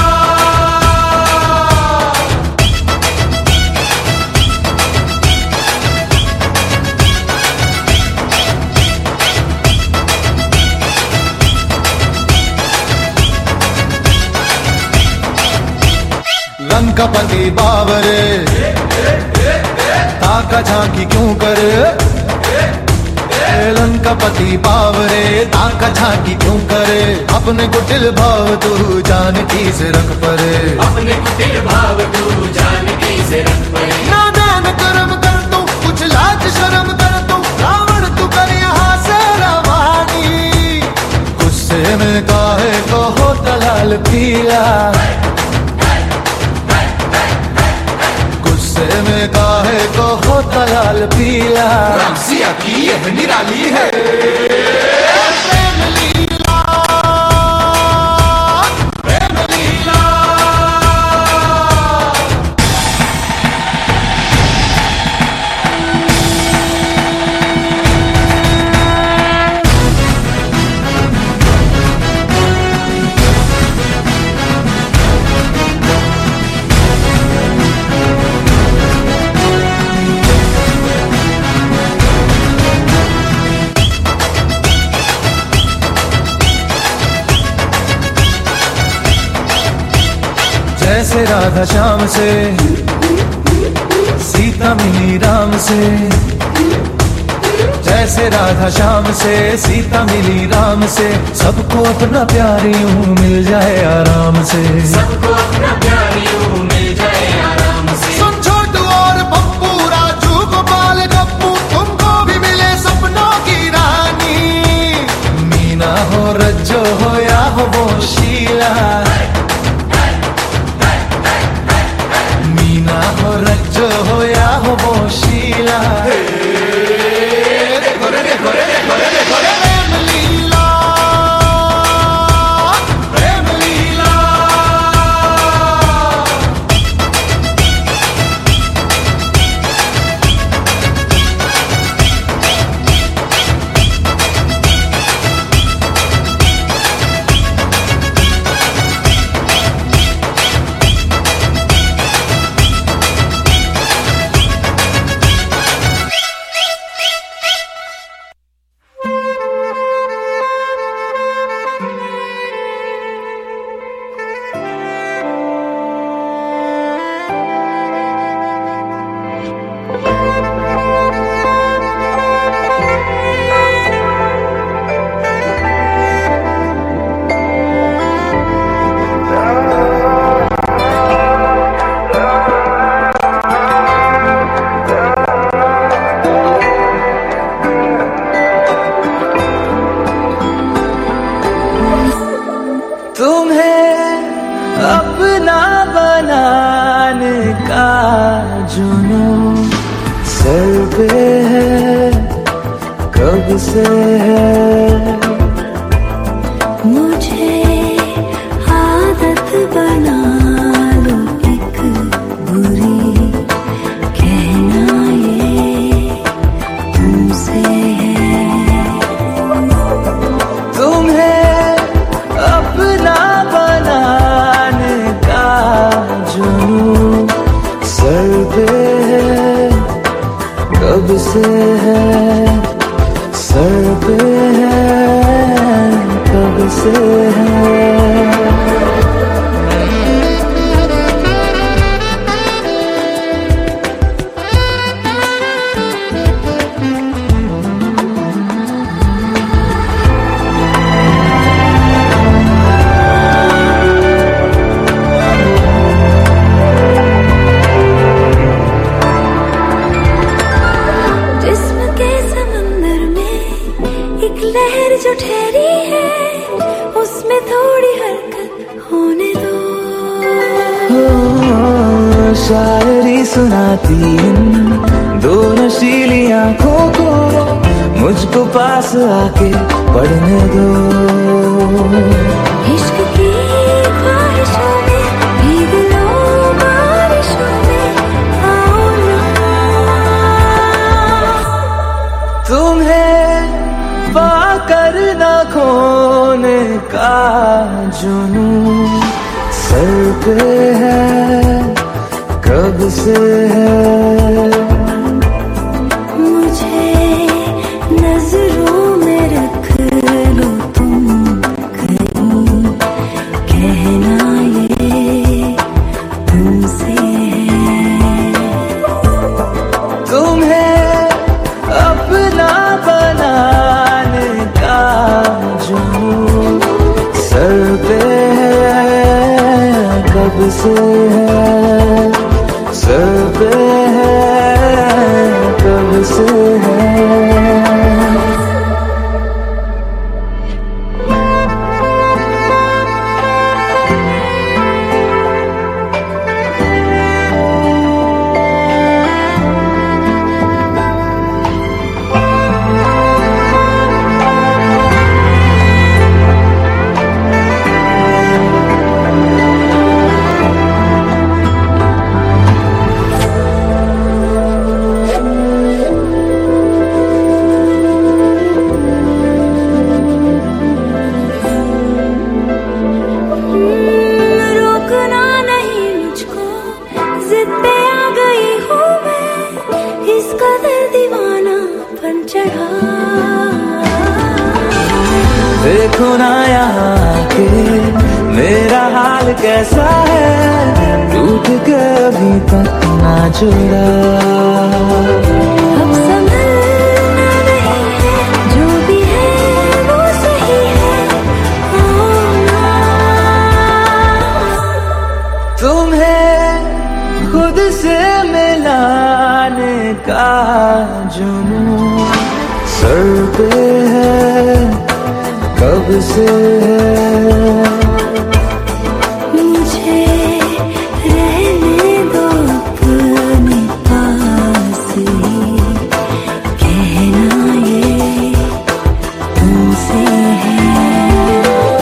लंका पति बावरे ताका झांकी क्यों करे, लंका पति बावरे ताका झांकी क्यों करे, अपने को दिल भाव तू जानकी से रख परे, अपने को दिल भाव तू जानकी से रख परे, नादान कर्म कर तू कुछ लाज शर्म कर तू, रावण तू कर यहाँ से रवानी, गुस्से में काहे को हो दलाल पीला, गुस्से में काहे को होता लाल पीला, रामसिया की यह निराली है प्रेम लीला, प्रेम लीला। जैसे राधा श्याम से सीता मिली राम से, जैसे राधा श्याम से सीता मिली राम से, सबको अपना प्यार यूं मिल जाए आराम से, सबको अपना प्यार यूं मिल जाए आराम से। सुन छोटू और पप्पू राजू गोपाल गप्पू, तुमको भी मिले सपनों की रानी, मीना हो रज्जो हो या हो वो शीला, मीना हो रज्जो हो या हो वो शीला, देखो रे देखो रे देखो रे देखो रे प्रेम लीला, प्रेम लीला। पे है, कब से है। मुझे आदत बना लो एक बुरी, कहना ये तुमसे है। तुम्हें अपना बनाने का जुनून सर पे है, कब से है, सर पे है, कब से है। जिस्म के समंदर में एक लहर जो ठहरी है, उसमें थोड़ी हरकत होने दो। ओ, शायरी सुनाती इन दो नशीली आंखों को, मुझको पास आके पढ़ने दो। इश्क की ख्वाहिशों में भीग लो बारिशों में, आओ ना। तुम्हें पाकर न खोने का जुनून सर पे है, कब से है। मुझे नजरों में रख लो तुम कहीं, कहना ये तुमसे है। तुम्हें अपना बनाने का जुनून सर पे है, कब से है, सर पे है, कब से है। रोकना नहीं मुझको, जिद पे आ गई हूँ मैं, इस कदर दीवाना बन चढ़ा। देखो ना यहाँ के मेरा हाल कैसा है, टूट के अभी तक ना जुड़ा। अब संभलना नहीं है, जो भी है वो सही है, आओ ना। तुम्हें खुद से मिलाने का जुनून सर पे है, कब से है। मुझे रहने दो अपने पास ही, कहना ये तुमसे है।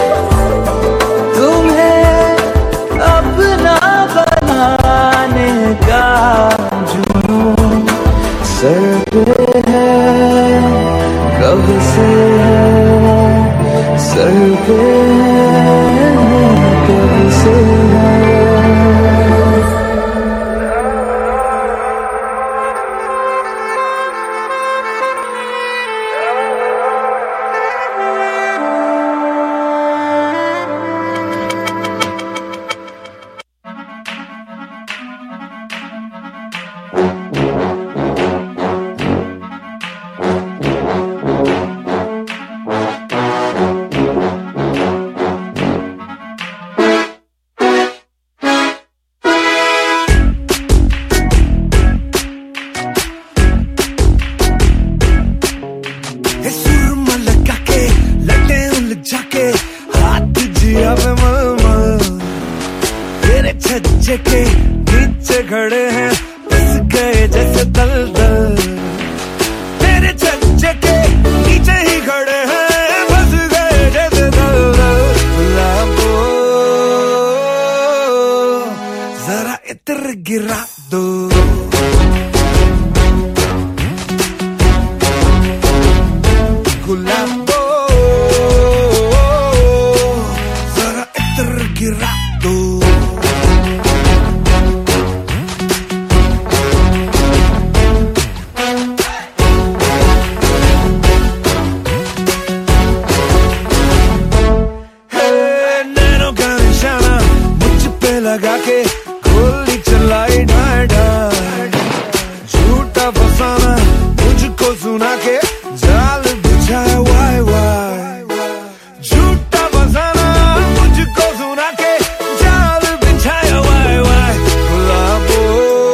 तुम्हें अपना बनाने का जुनून सर पे है, कब से है, सर पे है, कब से है। छज्जे के नीचे खड़े हैं, फंस गए जैसे दलदल। के नीचे ही खड़े हैं, फंस गए जैसे दलदल। गुलाबो जरा इत्र गिरा दो, गुलाबो जरा इत्र गिरा दो। लगा के गोली चलाई ढाई ढाई, झूठा फसाना मुझको सुना के जाल बिछाया वाई वाई, झूठा फसाना मुझको सुना के जाल बिछाया वाई वाई। गुलाबो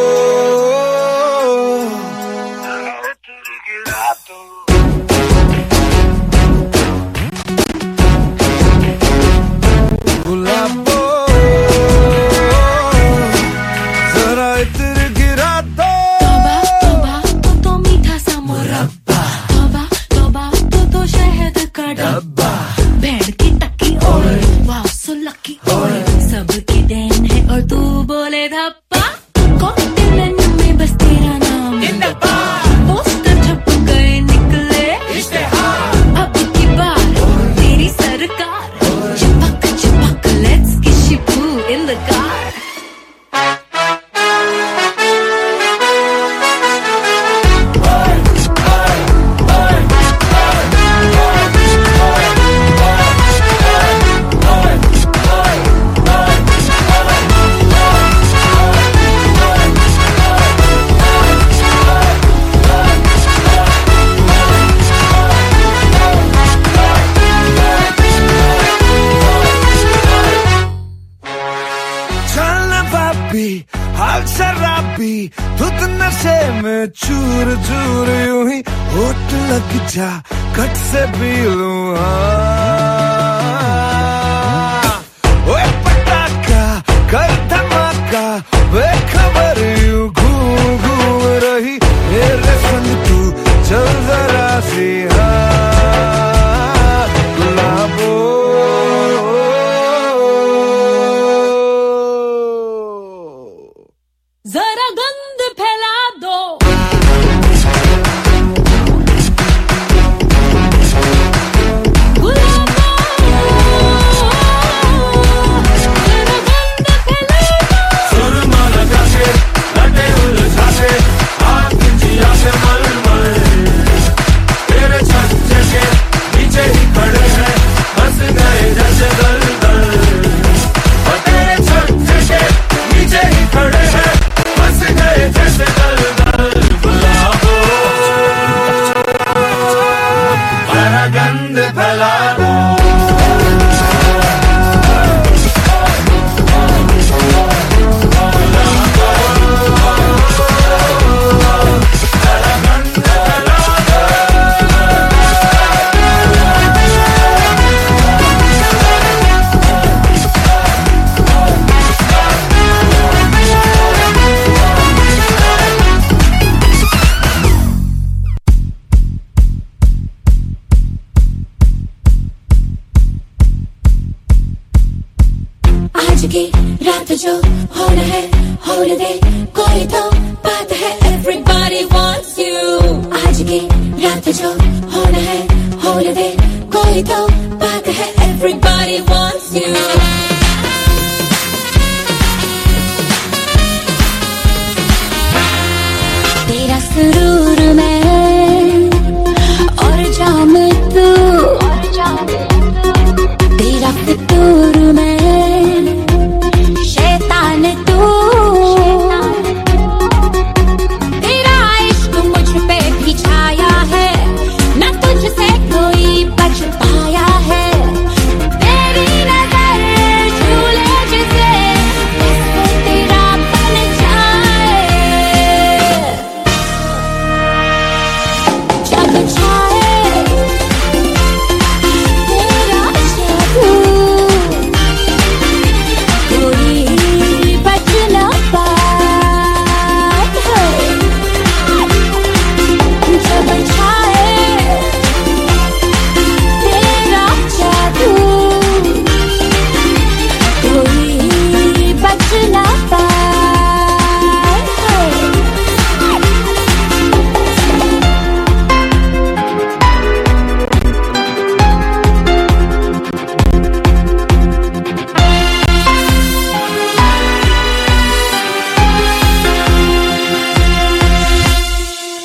गुलाबो सबकी देन है और तू बोले धप्पा, कॉकटेल में बस तेरा नाम, पोस्टर छप गए निकले इश्तेहार, अब की बार तेरी सरकार, चिपक चिपक let's kiss you in the car. हाल शराबी धुत नशे में चूर चूर यूं ही होठ लग जा कट से पी लूं। ओए पटाखा कर धमाका बेखबर यूं घूम घूम रही मेरे संग तू चल जरा सी। गुलाबो जरा गंध फैला दो, गुलाबो जरा गंध फैला दो। सुरमा लगा के लटे उलझा के हाथ जिया से मलमल, तेरे छज्जे के नीचे ही खड़े हैं, फंस गए जैसे दलदल, और तेरे छज्जे के नीचे ही खड़े हैं, फंस गए जैसे दलदल। गुलाबो जरा गंध फैला दो। आज की रात जो होना है होने दे, कोई तो बात है everybody wants you। आज की रात जो होना है होने दे, कोई तो बात है everybody wants you। तेरा सुरूर में और जाम तू, तेरा फितूर में शैतान तू,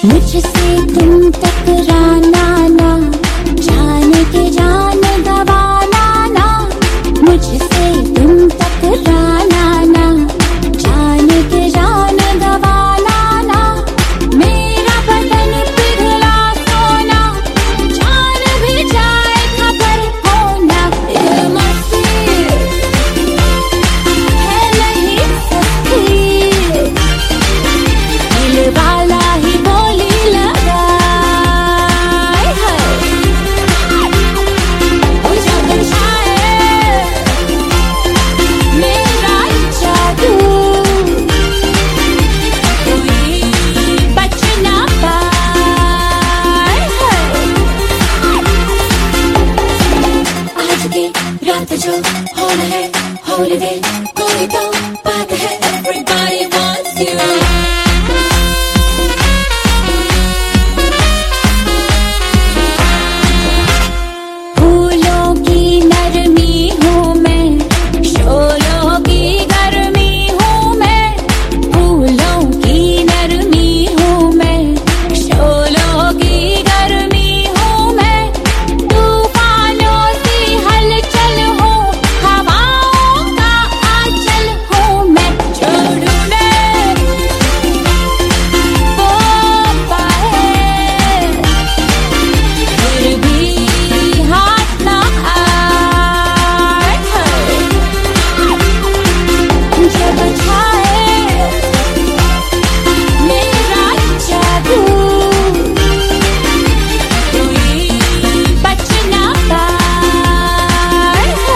मुझसे तुम टकराना ना, जान के जान गवाना ना, मुझसे तुम टकराना ना, जान के जान गवाना ना, मेरा बदन पिघला सोना, जान भी जाए खबर होना, ये मस्ती है नहीं सस्ती, दिल वाला ही बोली लगाए है, वो जब छाए मेरा जादू, कोई बच ना पाए है, आज की रात जो होना है हॉलिडे, कोई तो बात है, everybody wants you. फूलों की नरमी हूँ मैं, शोलों की गर्मी हूँ मैं, फूलों की नरमी हूँ मैं, शोलों की गर्मी हूँ मैं, तूफानों की हलचल हूँ, हवाओं का आंचल हूँ मैं, जो ढूंढे वो पाए, फिर भी हाथ ना आए है, जब छाए मेरा जादू, कोई बच ना पाए है।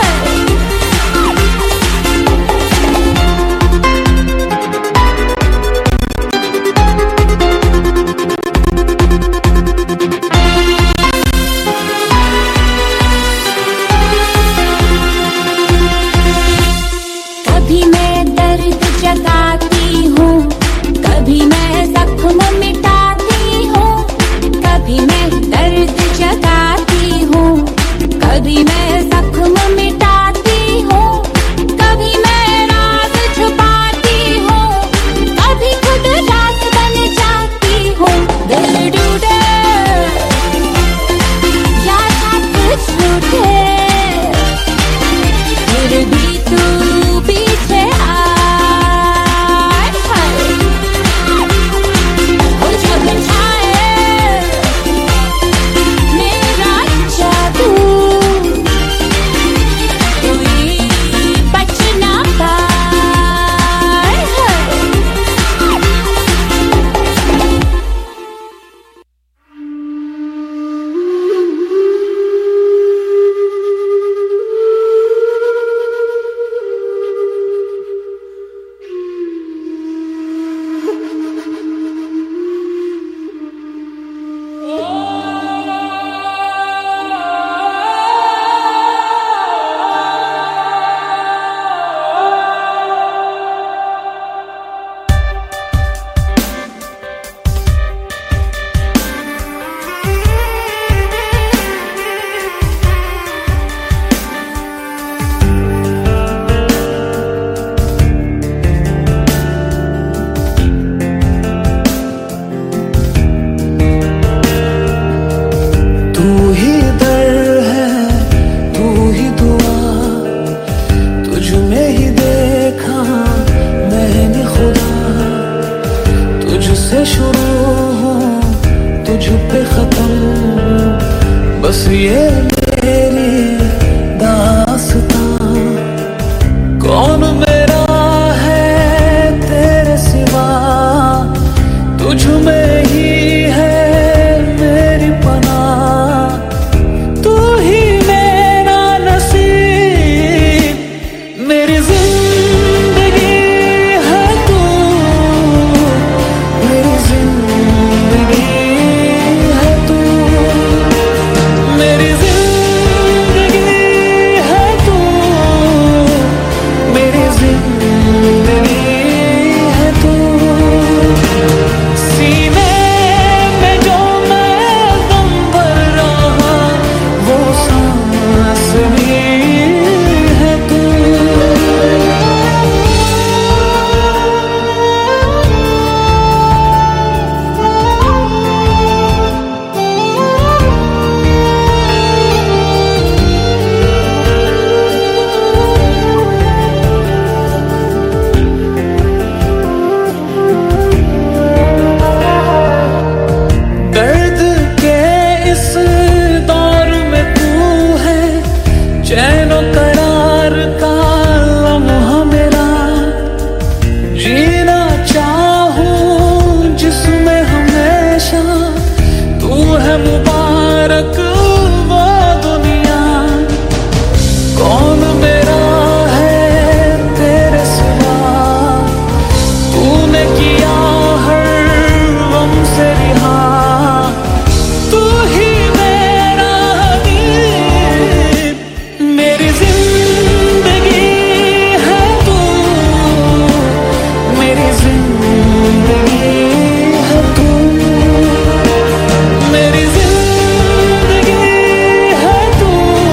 कभी मैं दर्द जगाती हूँ, कभी मैं जख्म मिटाती हूँ, कभी मैं दर्द जगाती हूँ, कभी मैं जख्म मिटाती हूँ, कभी मैं राज छुपाती हूँ, कभी खुद राज बन जाती हूँ, दिल टूटे या साथ छूटे, फिर भी तू पीछे आए है, वो जब छाए मेरा जादू, कोई बच ना पाए है। तू ही दर है, तू ही दुआ, तुझ में ही देखा मैंने खुदा, तुझसे शुरू हूँ तुझ पे खत्म, बस ये मेरी दास्तां, कौन मेरा है तेरे सिवा, तुझ में ही है मेरी पनाह, तू ही मेरा नसीब, मेरी जिंदगी है तू, मेरी जिंदगी है तू, मेरी जिंदगी है तू, मेरी जिंदगी है तू,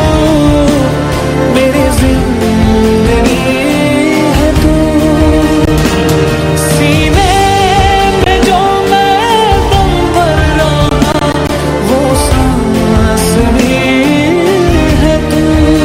मेरी जिंदगी है तू। सीने में जो मैं दम भर रहा वो सांस भी है तू।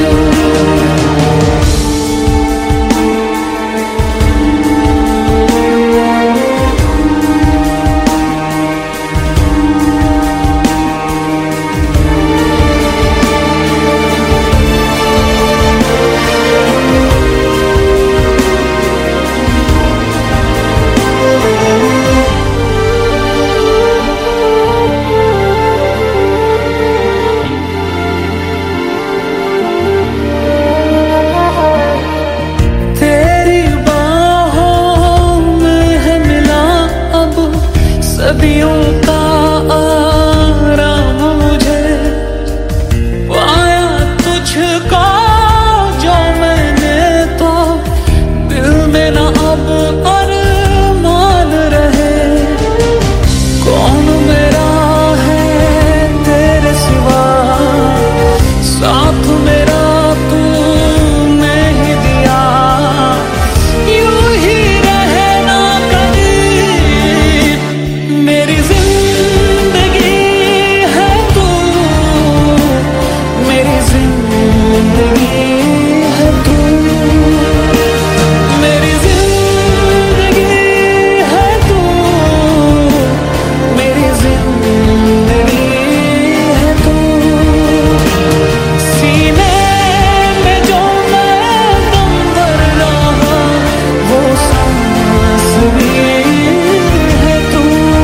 तेरी बाहों में है मिला अब सदियों का आराम मुझे, पाया तुझको जो मैंने तो दिल में ना अब अरमान रहे। कौन मेरा है तेरे सिवा, साथ मेरा तूने ही दिया, यूं ही रहना करीब। मेरी जिंदगी है तू, मेरी जिंदगी है तू, मेरी जिंदगी है तू, मेरी जिंदगी है तू। सीने में जो मैं दम भर रहा वो सांस भी है तू।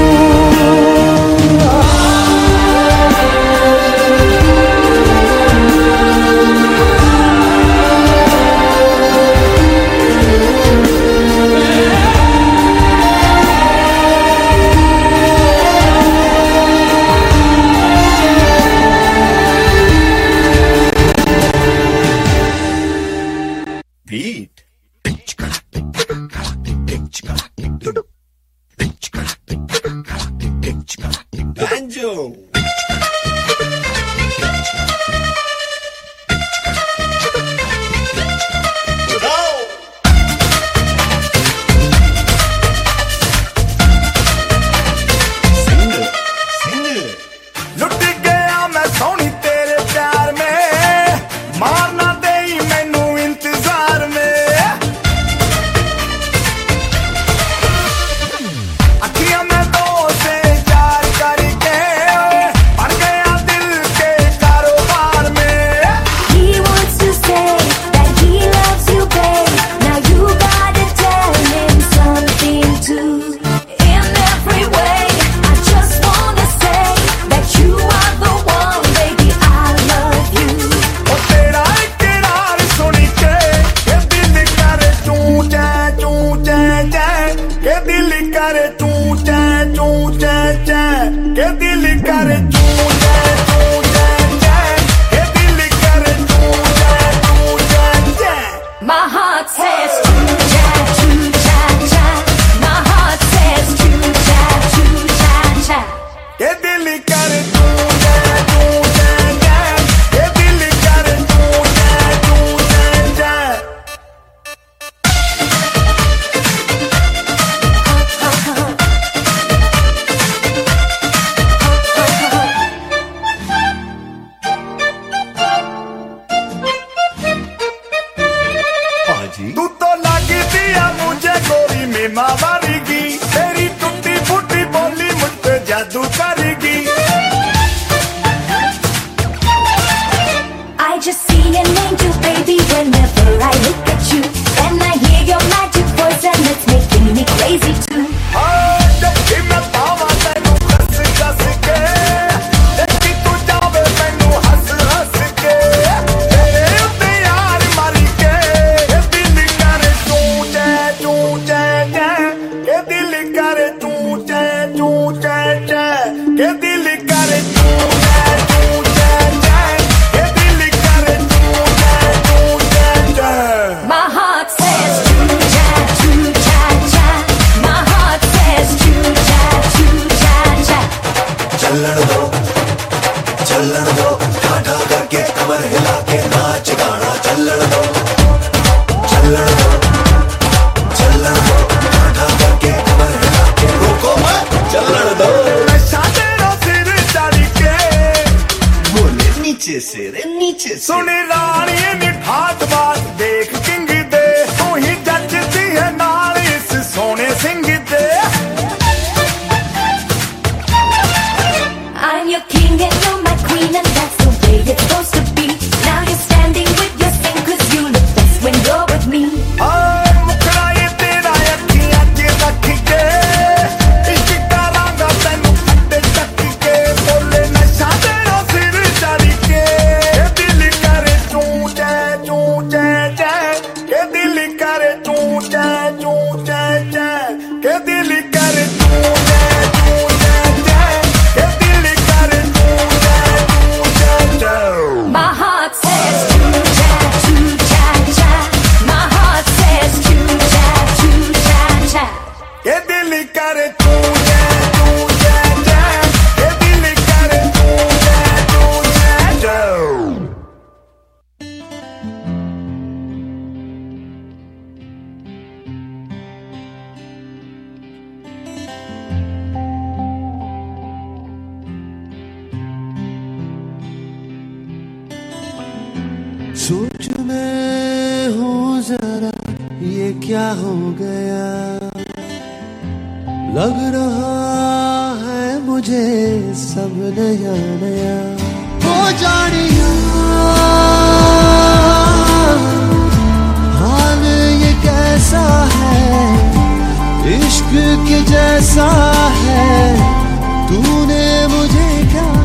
Beat. Banjo. लुट गया मैं सोनी तेरे प्यार में, मारना दे मैनू इंतजार में। अखियां में दो से चार करके बढ़ गया दिल के कारोबार में। He wants to say that he loves you, babe. Now you gotta tell him something too. In every way, I just wanna say that you are the one, baby. I love you. ओ तेरा इकरार सुन के ये दिल करे चू चे चू चे चे, ये दिल करे चू चे चू चे चे, ये दिल करे चू चे चू चे चे, ये दिल करे चू चे चू चे चे। My heart says choo cha choo cha cha. My heart says choo cha choo cha cha. ये दिल करे चू चे चू चे चे, ये दिल करे चू चे चू चे चे। तू तो लगी दिया मुझे गोरी में मावारीगी, तेरी टूटी फूटी बोली मुझ पे जादू करेगी। I just see an angel, baby, whenever I look at you. And I hear your magic voice and it's making me crazy too. हाँ, जब भी मैं पावा तैनू कस कस के, देखी तू जावे मैनू हंस हंस के, तेरे उत्ते यार मारी के, ये दिल करे चू चे चू चे चे, ये दिल करे चू चे चू चे चे, ये दिल करे चू चे चू चे चे, ये दिल करे चू चे चू चे चे। सुनी रानी नी ठाट बात देख किंग दे तू ही जचती है नाल इस सोने सिंह दे I'm your king and you're my queen and that's the way it's supposed to be. Now you're standing with your thing cause you look best when you're with me. आए मुखड़ा ये तेरा अखियां के रख के इश्क करांगा तैनू फटे चक के बोले नशा तेरा सिर चढ़ के दिल करे चूं जै चूं जै जै के दिल करे चूं जै चूं जै जै के दिल करे चूं जै चूं जै जै के दिल करे चूं जै चूं जै जै My heart says choo cha choo cha cha. My heart says choo cha choo cha cha. के दिल करे चूं जै चूं जै जै के दिल करे चूं जै चूं जै जै सोच में हूँ जरा ये क्या हो गया लग रहा है मुझे सब नया नया हो जानिया हाल ये कैसा है इश्क के जैसा है तूने मुझे क्या